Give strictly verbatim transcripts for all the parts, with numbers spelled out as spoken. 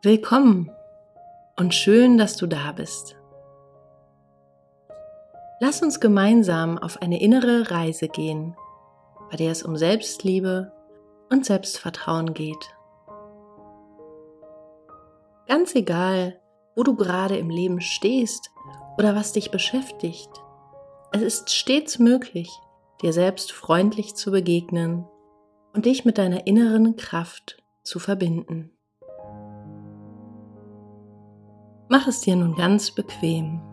Willkommen und schön, dass du da bist. Lass uns gemeinsam auf eine innere Reise gehen, bei der es um Selbstliebe und Selbstvertrauen geht. Ganz egal, wo du gerade im Leben stehst oder was dich beschäftigt, es ist stets möglich, dir selbst freundlich zu begegnen und dich mit deiner inneren Kraft zu verbinden. Mach es dir nun ganz bequem.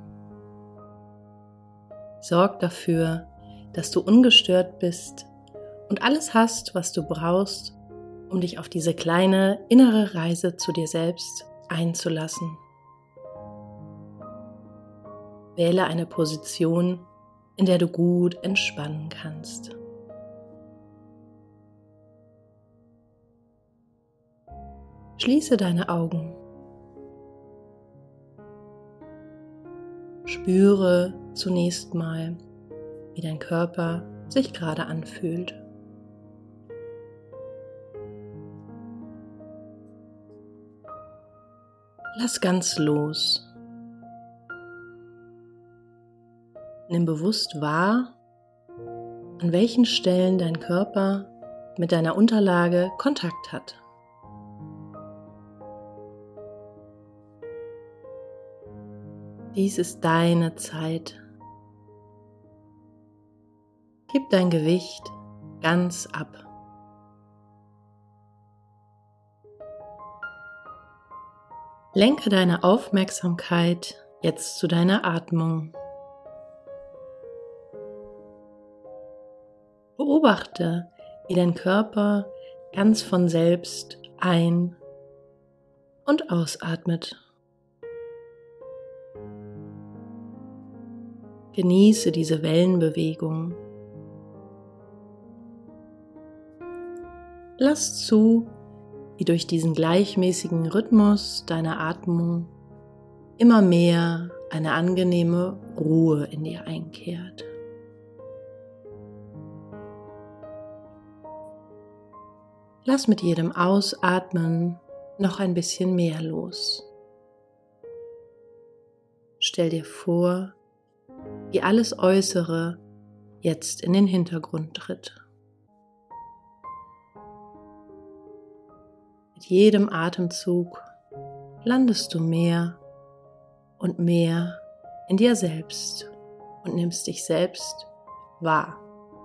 Sorg dafür, dass du ungestört bist und alles hast, was du brauchst, um dich auf diese kleine innere Reise zu dir selbst einzulassen. Wähle eine Position, in der du gut entspannen kannst. Schließe deine Augen. Spüre zunächst mal, wie dein Körper sich gerade anfühlt. Lass ganz los. Nimm bewusst wahr, an welchen Stellen dein Körper mit deiner Unterlage Kontakt hat. Dies ist deine Zeit. Gib dein Gewicht ganz ab. Lenke deine Aufmerksamkeit jetzt zu deiner Atmung. Beobachte, wie dein Körper ganz von selbst ein- und ausatmet. Genieße diese Wellenbewegung. Lass zu, wie durch diesen gleichmäßigen Rhythmus deiner Atmung immer mehr eine angenehme Ruhe in dir einkehrt. Lass mit jedem Ausatmen noch ein bisschen mehr los. Stell dir vor, wie alles Äußere jetzt in den Hintergrund tritt. Mit jedem Atemzug landest du mehr und mehr in dir selbst und nimmst dich selbst wahr.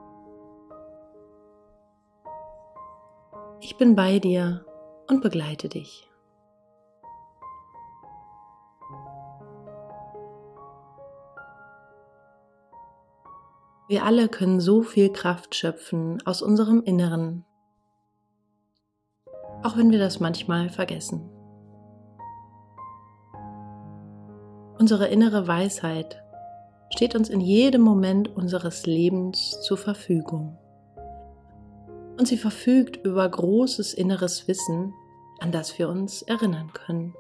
Ich bin bei dir und begleite dich. Wir alle können so viel Kraft schöpfen aus unserem Inneren, auch wenn wir das manchmal vergessen. Unsere innere Weisheit steht uns in jedem Moment unseres Lebens zur Verfügung. Und sie verfügt über großes inneres Wissen, an das wir uns erinnern können.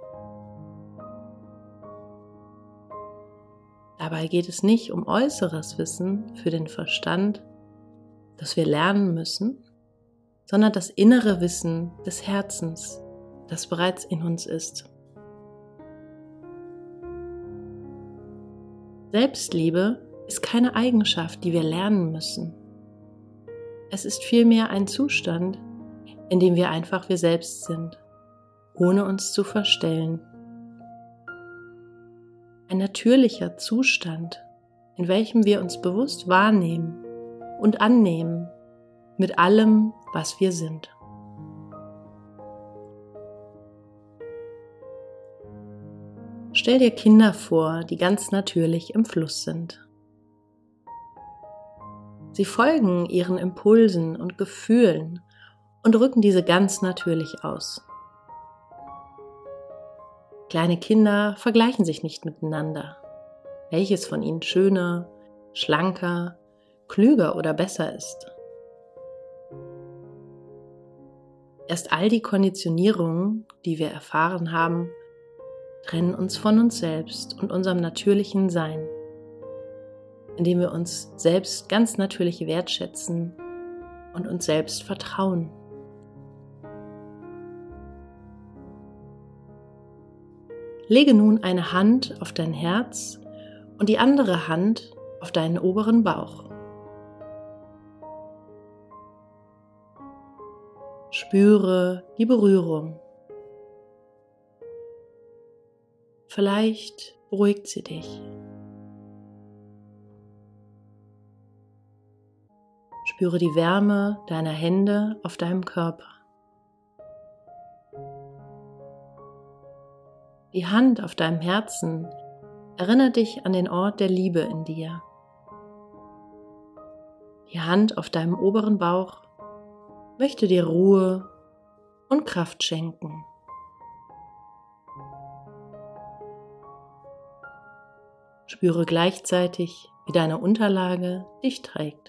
Dabei geht es nicht um äußeres Wissen für den Verstand, das wir lernen müssen, sondern das innere Wissen des Herzens, das bereits in uns ist. Selbstliebe ist keine Eigenschaft, die wir lernen müssen. Es ist vielmehr ein Zustand, in dem wir einfach wir selbst sind, ohne uns zu verstellen. Ein natürlicher Zustand, in welchem wir uns bewusst wahrnehmen und annehmen mit allem, was wir sind. Stell dir Kinder vor, die ganz natürlich im Fluss sind. Sie folgen ihren Impulsen und Gefühlen und drücken diese ganz natürlich aus. Kleine Kinder vergleichen sich nicht miteinander, welches von ihnen schöner, schlanker, klüger oder besser ist. Erst all die Konditionierungen, die wir erfahren haben, trennen uns von uns selbst und unserem natürlichen Sein, indem wir uns selbst ganz natürlich wertschätzen und uns selbst vertrauen. lege nun eine Hand auf dein Herz und die andere Hand auf deinen oberen Bauch. Spüre die Berührung. Vielleicht beruhigt sie dich. Spüre die Wärme deiner Hände auf deinem Körper. Die Hand auf deinem Herzen erinnert dich an den Ort der Liebe in dir. Die Hand auf deinem oberen Bauch möchte dir Ruhe und Kraft schenken. Spüre gleichzeitig, wie deine Unterlage dich trägt.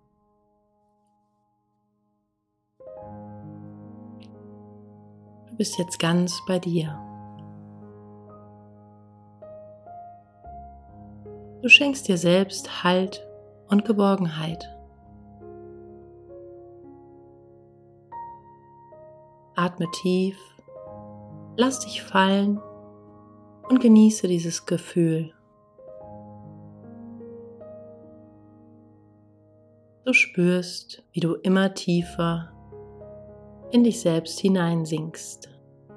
Du bist jetzt ganz bei dir. Du schenkst dir selbst Halt und Geborgenheit. Atme tief, lass dich fallen und genieße dieses Gefühl. Du spürst, wie du immer tiefer in dich selbst hineinsinkst.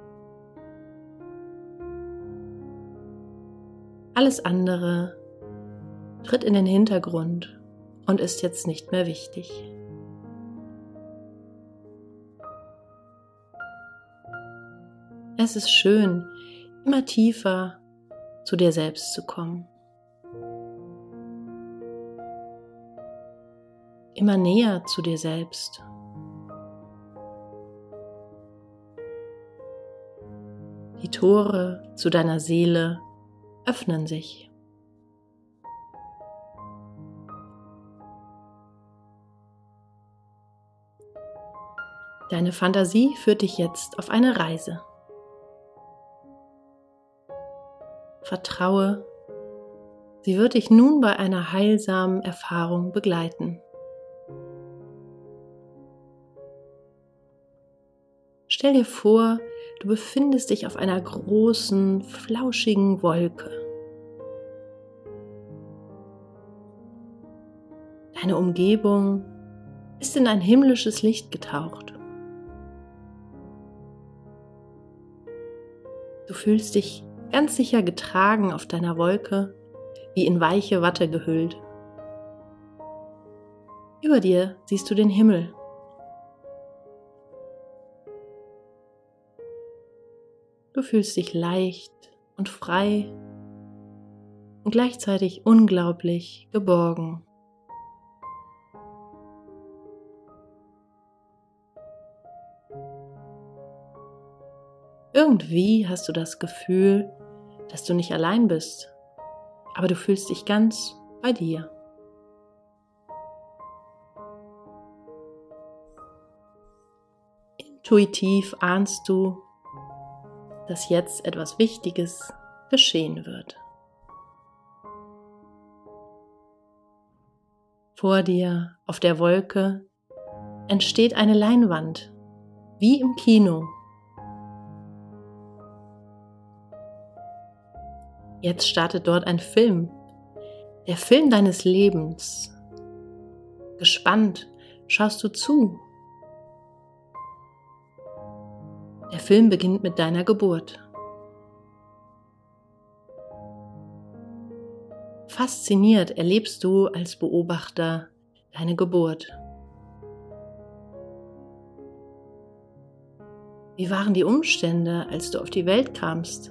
Alles andere tritt in den Hintergrund und ist jetzt nicht mehr wichtig. Es ist schön, immer tiefer zu dir selbst zu kommen. Immer näher zu dir selbst. Die Tore zu deiner Seele öffnen sich. Deine Fantasie führt dich jetzt auf eine Reise. Vertraue, sie wird dich nun bei einer heilsamen Erfahrung begleiten. Stell dir vor, du befindest dich auf einer großen, flauschigen Wolke. Deine Umgebung ist in ein himmlisches Licht getaucht. Du fühlst dich ganz sicher getragen auf deiner Wolke, wie in weiche Watte gehüllt. Über dir siehst du den Himmel. Du fühlst dich leicht und frei und gleichzeitig unglaublich geborgen. Irgendwie hast du das Gefühl, dass du nicht allein bist, aber du fühlst dich ganz bei dir. Intuitiv ahnst du, dass jetzt etwas Wichtiges geschehen wird. Vor dir auf der Wolke entsteht eine Leinwand, wie im Kino. Jetzt startet dort ein Film, der Film deines Lebens. Gespannt schaust du zu. Der Film beginnt mit deiner Geburt. Fasziniert erlebst du als Beobachter deine Geburt. Wie waren die Umstände, als du auf die Welt kamst?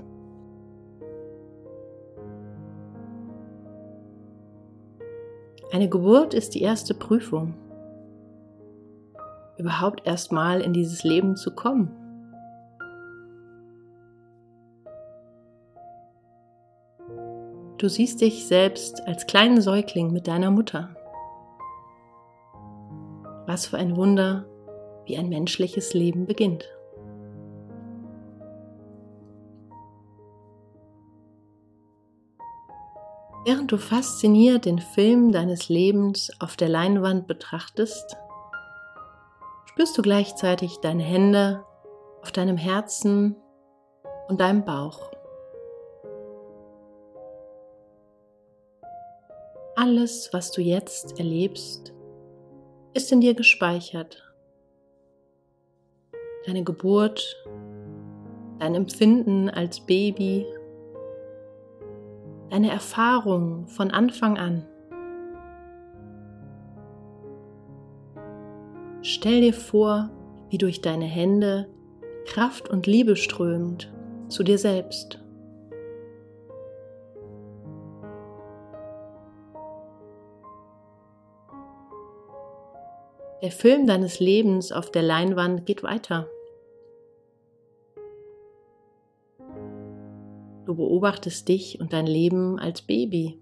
Eine Geburt ist die erste Prüfung, überhaupt erstmal in dieses Leben zu kommen. Du siehst dich selbst als kleinen Säugling mit deiner Mutter. Was für ein Wunder, wie ein menschliches Leben beginnt. Während du fasziniert den Film deines Lebens auf der Leinwand betrachtest, spürst du gleichzeitig deine Hände auf deinem Herzen und deinem Bauch. Alles, was du jetzt erlebst, ist in dir gespeichert. Deine Geburt, dein Empfinden als Baby, deine Erfahrung von Anfang an. Stell dir vor, wie durch deine Hände Kraft und Liebe strömt zu dir selbst. Der Film deines Lebens auf der Leinwand geht weiter. Du beobachtest dich und dein Leben als Baby,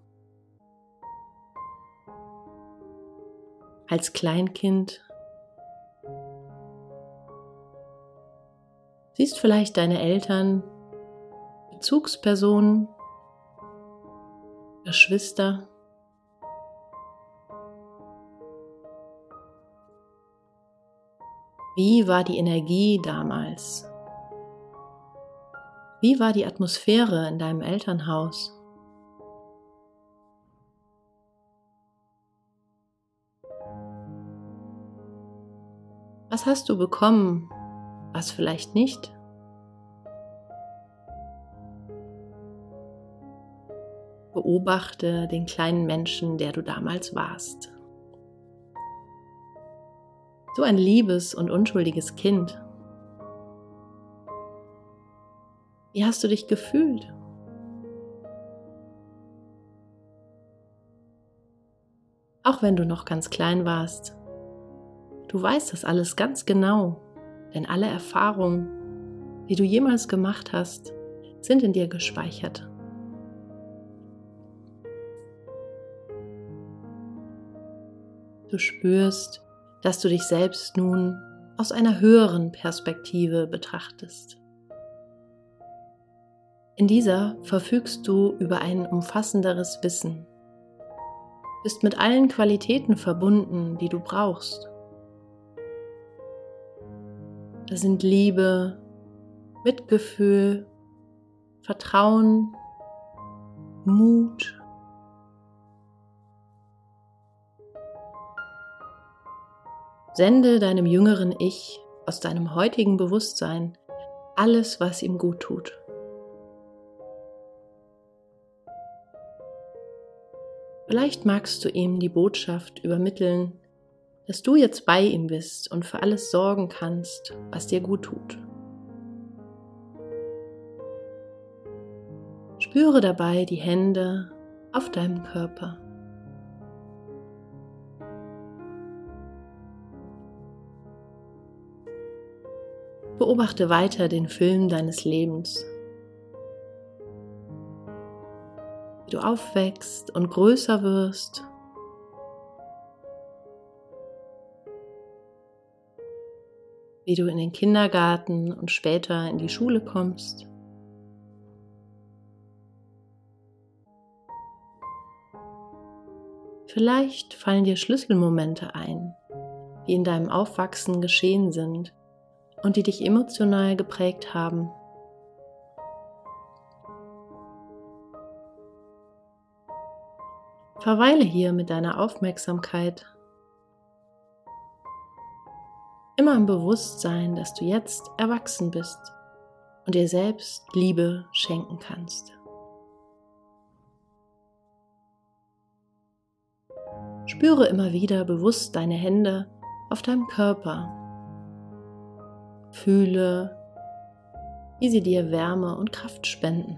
als Kleinkind. Siehst vielleicht deine Eltern, Bezugspersonen, Geschwister. Wie war die Energie damals? Wie war die Atmosphäre in deinem Elternhaus? Was hast du bekommen, was vielleicht nicht? Beobachte den kleinen Menschen, der du damals warst. So ein liebes und unschuldiges Kind. Wie hast du dich gefühlt? Auch wenn du noch ganz klein warst, du weißt das alles ganz genau, denn alle Erfahrungen, die du jemals gemacht hast, sind in dir gespeichert. Du spürst, dass du dich selbst nun aus einer höheren Perspektive betrachtest. In dieser verfügst du über ein umfassenderes Wissen, bist mit allen Qualitäten verbunden, die du brauchst. Das sind Liebe, Mitgefühl, Vertrauen, Mut. Sende deinem jüngeren Ich aus deinem heutigen Bewusstsein alles, was ihm gut tut. Vielleicht magst du ihm die Botschaft übermitteln, dass du jetzt bei ihm bist und für alles sorgen kannst, was dir gut tut. Spüre dabei die Hände auf deinem Körper. Beobachte weiter den Film deines Lebens. Wie du aufwächst und größer wirst. Wie du in den Kindergarten und später in die Schule kommst. Vielleicht fallen dir Schlüsselmomente ein, die in deinem Aufwachsen geschehen sind und die dich emotional geprägt haben. Verweile hier mit deiner Aufmerksamkeit, immer im Bewusstsein, dass du jetzt erwachsen bist und dir selbst Liebe schenken kannst. Spüre immer wieder bewusst deine Hände auf deinem Körper. Fühle, wie sie dir Wärme und Kraft spenden.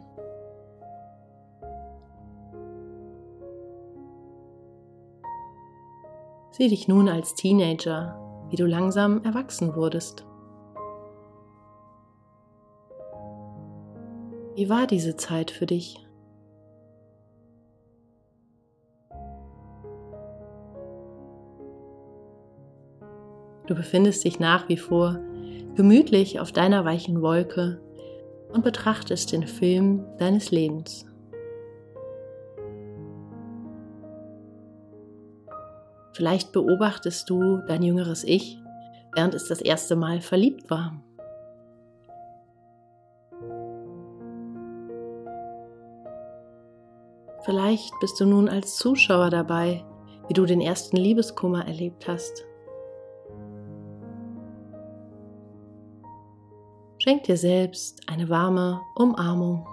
Sieh dich nun als Teenager, wie du langsam erwachsen wurdest. Wie war diese Zeit für dich? Du befindest dich nach wie vor gemütlich auf deiner weichen Wolke und betrachtest den Film deines Lebens. Vielleicht beobachtest du dein jüngeres Ich, während es das erste Mal verliebt war. Vielleicht bist du nun als Zuschauer dabei, wie du den ersten Liebeskummer erlebt hast. Schenk dir selbst eine warme Umarmung.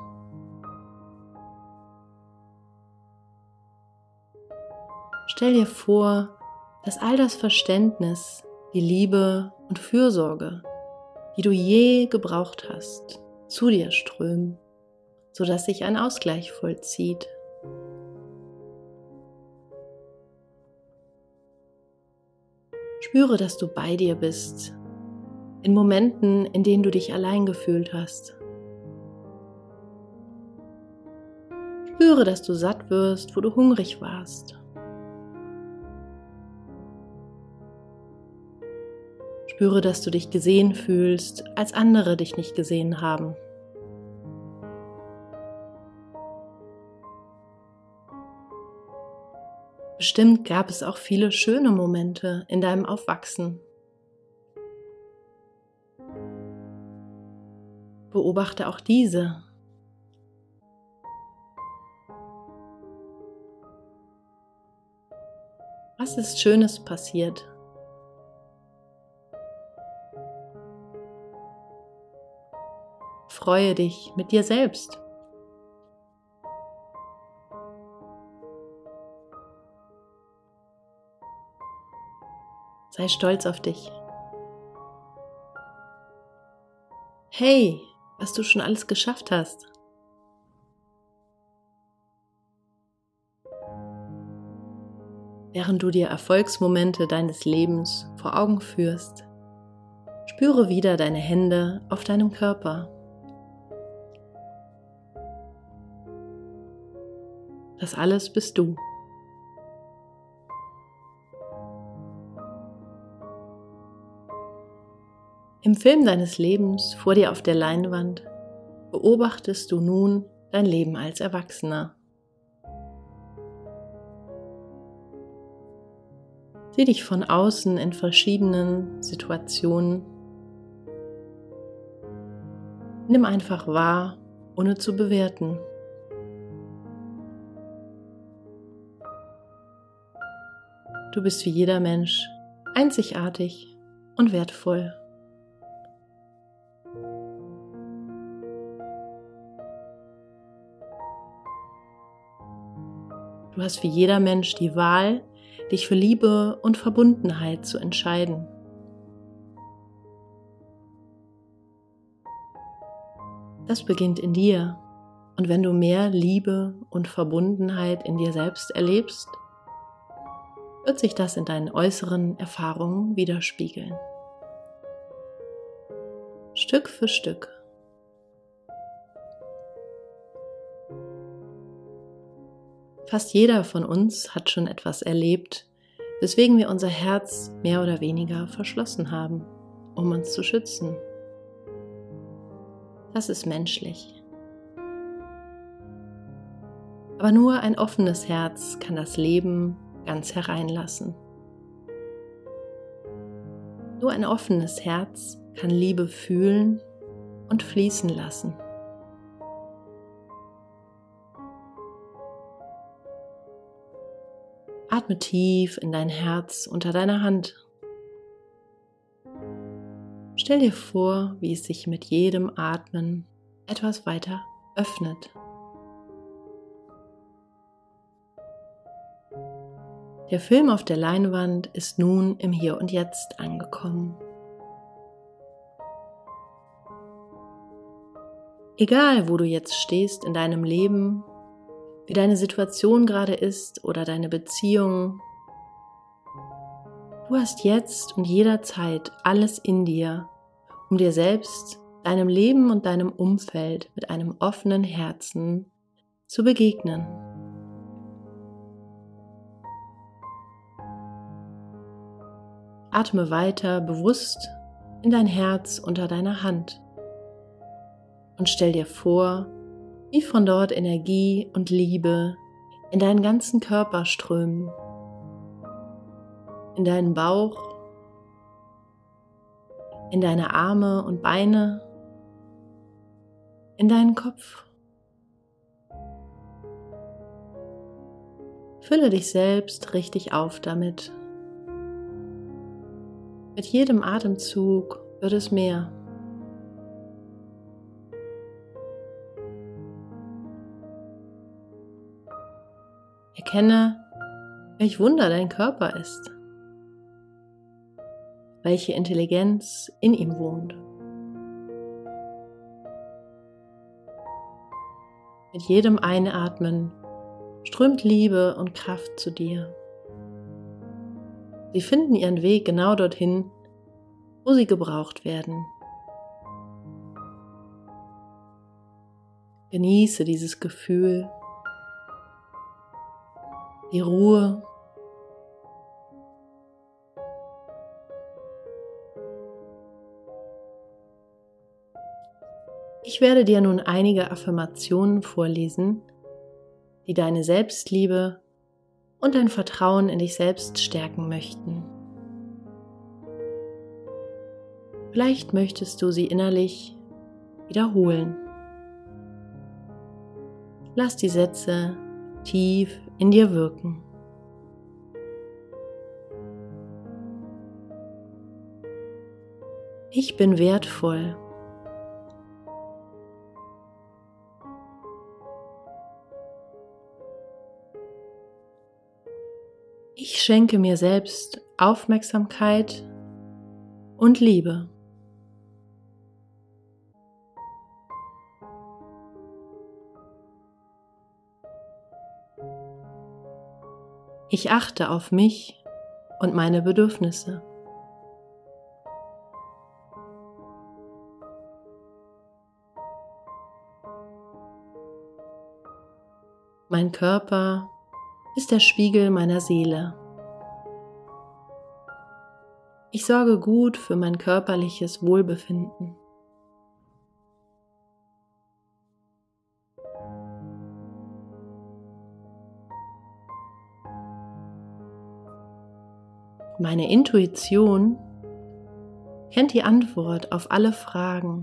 Stell dir vor, dass all das Verständnis, die Liebe und Fürsorge, die du je gebraucht hast, zu dir strömen, sodass sich ein Ausgleich vollzieht. Spüre, dass du bei dir bist, in Momenten, in denen du dich allein gefühlt hast. Spüre, dass du satt wirst, wo du hungrig warst. Spüre, dass du dich gesehen fühlst, als andere dich nicht gesehen haben. Bestimmt gab es auch viele schöne Momente in deinem Aufwachsen. Beobachte auch diese. Was ist Schönes passiert? Freue dich mit dir selbst. Sei stolz auf dich. Hey, was du schon alles geschafft hast. Während du dir Erfolgsmomente deines Lebens vor Augen führst, spüre wieder deine Hände auf deinem Körper. Das alles bist du. Im Film deines Lebens vor dir auf der Leinwand beobachtest du nun dein Leben als Erwachsener. Sieh dich von außen in verschiedenen Situationen. Nimm einfach wahr, ohne zu bewerten. Du bist wie jeder Mensch einzigartig und wertvoll. Du hast wie jeder Mensch die Wahl, dich für Liebe und Verbundenheit zu entscheiden. Das beginnt in dir, und wenn du mehr Liebe und Verbundenheit in dir selbst erlebst, wird sich das in deinen äußeren Erfahrungen widerspiegeln. Stück für Stück. Fast jeder von uns hat schon etwas erlebt, weswegen wir unser Herz mehr oder weniger verschlossen haben, um uns zu schützen. Das ist menschlich. Aber nur ein offenes Herz kann das Leben ganz hereinlassen. Nur ein offenes Herz kann Liebe fühlen und fließen lassen. Atme tief in dein Herz unter deiner Hand. Stell dir vor, wie es sich mit jedem Atmen etwas weiter öffnet. Der Film auf der Leinwand ist nun im Hier und Jetzt angekommen. Egal, wo du jetzt stehst in deinem Leben, wie deine Situation gerade ist oder deine Beziehung, du hast jetzt und jederzeit alles in dir, um dir selbst, deinem Leben und deinem Umfeld mit einem offenen Herzen zu begegnen. Atme weiter bewusst in dein Herz unter deiner Hand und stell dir vor, wie von dort Energie und Liebe in deinen ganzen Körper strömen, in deinen Bauch, in deine Arme und Beine, in deinen Kopf. Fülle dich selbst richtig auf damit. Mit jedem Atemzug wird es mehr. Erkenne, welch Wunder dein Körper ist, welche Intelligenz in ihm wohnt. Mit jedem Einatmen strömt Liebe und Kraft zu dir. Sie finden ihren Weg genau dorthin, wo sie gebraucht werden. Genieße dieses Gefühl, die Ruhe. Ich werde dir nun einige Affirmationen vorlesen, die deine Selbstliebe und dein Vertrauen in dich selbst stärken möchten. Vielleicht möchtest du sie innerlich wiederholen. Lass die Sätze tief in dir wirken. Ich bin wertvoll. Ich schenke mir selbst Aufmerksamkeit und Liebe. Ich achte auf mich und meine Bedürfnisse. Mein Körper ist der Spiegel meiner Seele. Ich sorge gut für mein körperliches Wohlbefinden. Meine Intuition kennt die Antwort auf alle Fragen.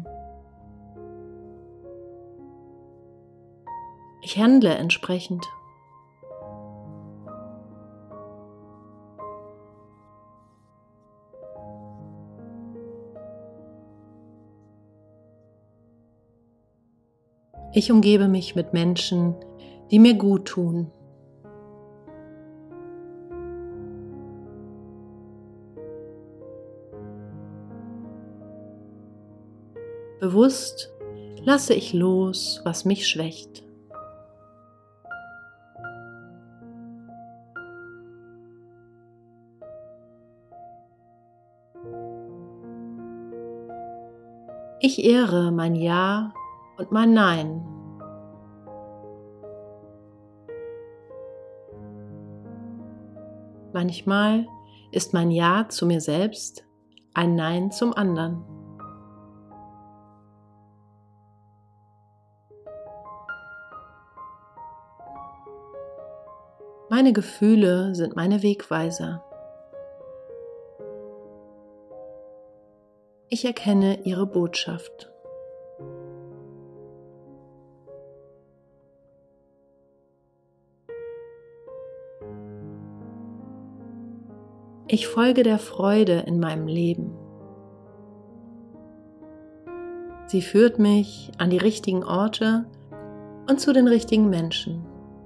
Ich handle entsprechend. Ich umgebe mich mit Menschen, die mir gut tun. Bewusst lasse ich los, was mich schwächt. Ich ehre mein Ja und mein Nein. Manchmal ist mein Ja zu mir selbst ein Nein zum anderen. Meine Gefühle sind meine Wegweiser. Ich erkenne ihre Botschaft. Ich folge der Freude in meinem Leben. Sie führt mich an die richtigen Orte und zu den richtigen Menschen.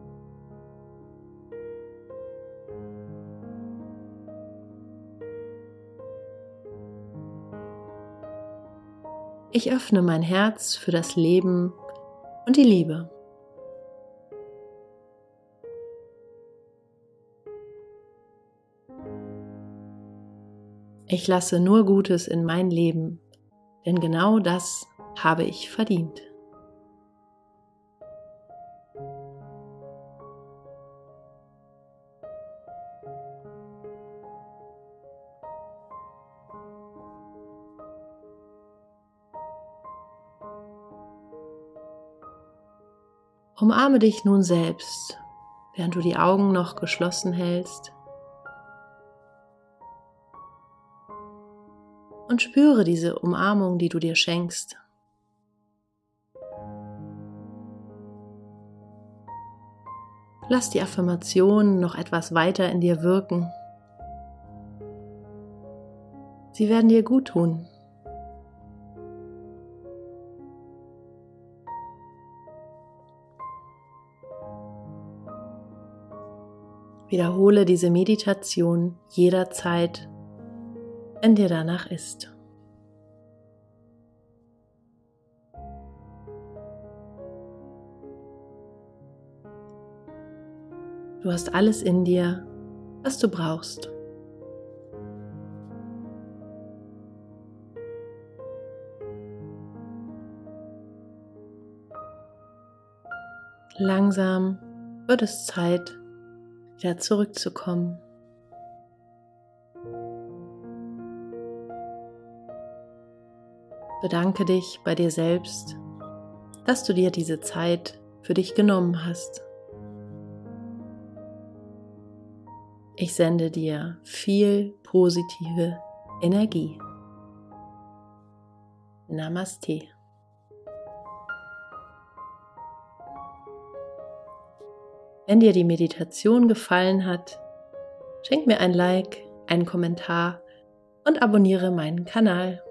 Ich öffne mein Herz für das Leben und die Liebe. Ich lasse nur Gutes in mein Leben, denn genau das habe ich verdient. Umarme dich nun selbst, während du die Augen noch geschlossen hältst, und spüre diese Umarmung, die du dir schenkst. lass die Affirmationen noch etwas weiter in dir wirken. Sie werden dir gut tun. Wiederhole diese Meditation jederzeit, wenn dir danach ist. Du hast alles in dir, was du brauchst. Langsam wird es Zeit, wieder zurückzukommen. Bedanke dich bei dir selbst, dass du dir diese Zeit für dich genommen hast. Ich sende dir viel positive Energie. Namaste. Wenn dir die Meditation gefallen hat, schenk mir ein Like, einen Kommentar und abonniere meinen Kanal.